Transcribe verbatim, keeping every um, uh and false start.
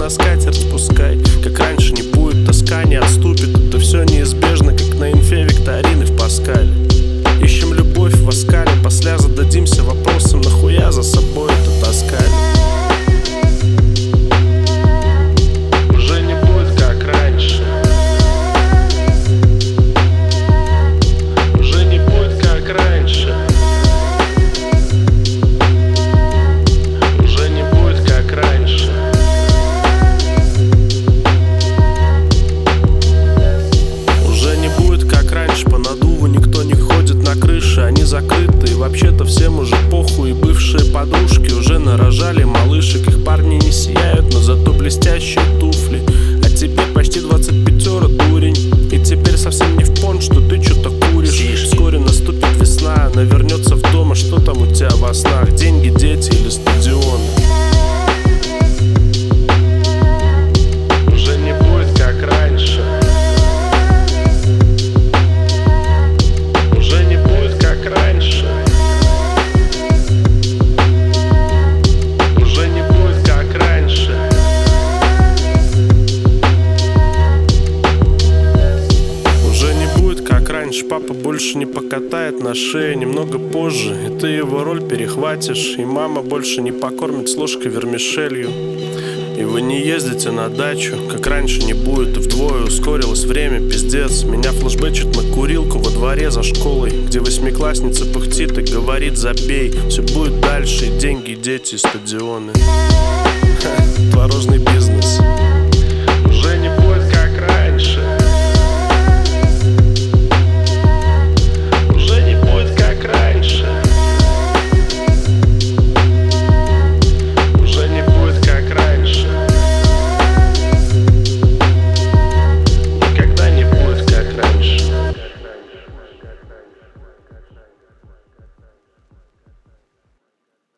на скатерть спускай. Как раньше не будет, тоска не отступит. Это все неизбежно, как на инфе викторины в Паскале. Ищем любовь в Аскале, после зададимся вопросом, нахуя за собой это таскали. Уже не будет как раньше. Уже не будет как раньше. Уже не будет как раньше. Уже не будет как раньше. По надуву никто не ходит на крыше, они закрыты. И вообще-то всем уже похуй. И бывшие подружки уже нарожали малышек. Их парни не сияют, но зато блестящие туфли. А тебе почти двадцать пятеро, дурень. И теперь совсем не в пон, что ты что-то куришь. Вскоре наступит весна, она вернется в дом. А что там у тебя во снах? Деньги, дети или стадионы? Уже не будет как раньше. Уже не будет как раньше. Уже не будет как раньше. Уже не будет как раньше. Папа больше не покатает на шее. Немного позже, и ты его роль перехватишь. И мама больше не покормит с ложкой вермишелью. И вы не ездите на дачу, как раньше не будет. И вдвое ускорилось время, пиздец. Меня флешбэчит на курилку во дворе за школой, где восьмиклассница пыхтит и говорит: забей. Все будет дальше, и деньги, дети, и стадионы. Ха, творожный бизнес.